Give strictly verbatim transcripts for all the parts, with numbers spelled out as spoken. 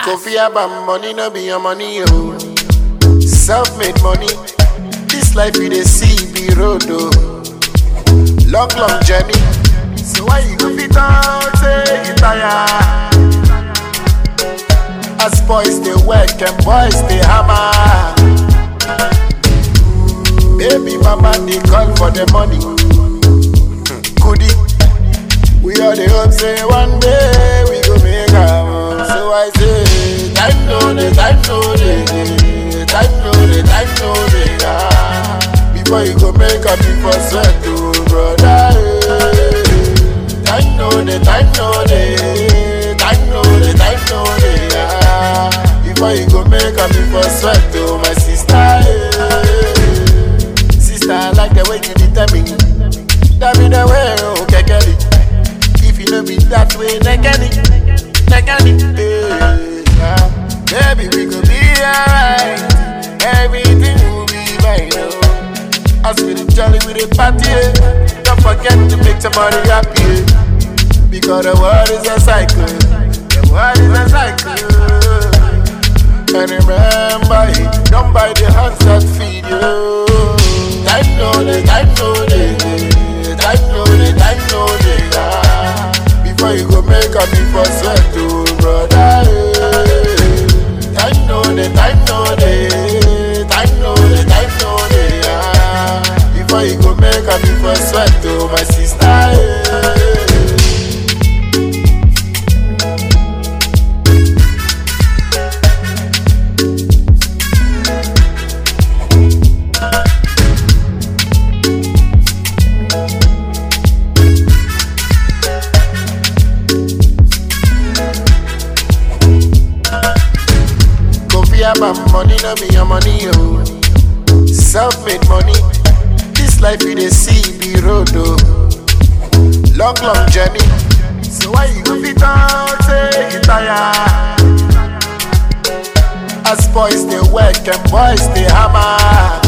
Kofi Abam, money no be your money, oh. Self-made money, this life you dey see be road, oh. Long, long journey, so why you go fit out, say you tire? As boys they work and boys they hammer. Baby mama they call for the money. Goodie, we all the hope say one day we go make am. So I say, time no dey, time no dey, time no dey, time no dey. Ah, before you go make am, before sweat to brother. Time no dey, time no dey, time no dey, time no dey. Ah, before you go make am, before sweat to my sister. Sister, I like the way you determine. That be the way, oh, kekeli. If you know me that way, nekeni, nekeni, hey, yeah. Baby, we could be alright. Everything will be fine, oh. As we the jolly with the party, eh. Don't forget to make somebody happy, eh. Because the world is a cycle. The world is a cycle. And remember, eh, don't buy the hands that feed you. Time no dey, time no dey. Time no dey, time no dey. Ah, before you go make am, before sweat to brother. Time no dey, time no dey. Time no dey, time no dey. Ah, before you go make am, before sweat to my sister. Abam, money no be your money, oh. Self-made money, this life you dey see be road, oh. Long, long journey, so why you go fit out, say you tire? As boys they work and boys they hammer.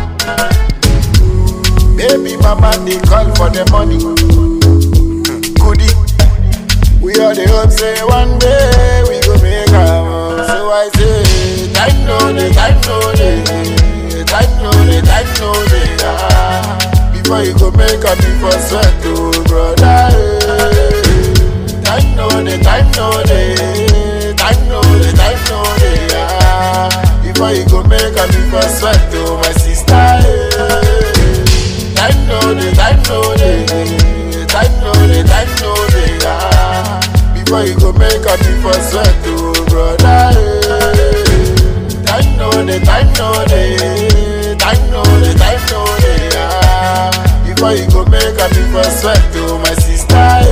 Baby mama they call for the money. Goodie, we all the hope say one day we go make am. So I say, time no dey, time no dey, time no dey, time no dey. Ah, before you go make am, before sweat to brother. Time no dey, time no dey, time no dey, time no dey. Ah, before you go make am, before sweat to my sister. Time no dey, time no dey, time no dey, time no dey. Ah, before you go make am, before sweat to brother. Time no dey, time no dey, time no dey, time no dey. Ah, before you go make am, before sweat to my sister.